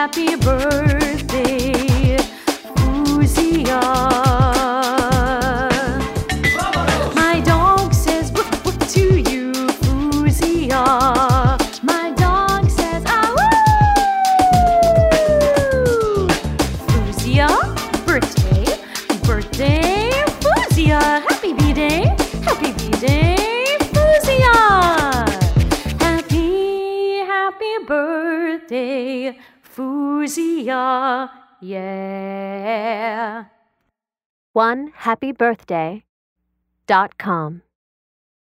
happy birthday, Fuzia. My dog says woof woof to you, Fuzia. My dog says ah woo. Fuzia, birthday, birthday, Fuzia. Happy B-Day, happy B-Day, Fuzia. Happy birthday, Fuzia, yeah. OneHappyBirthday.com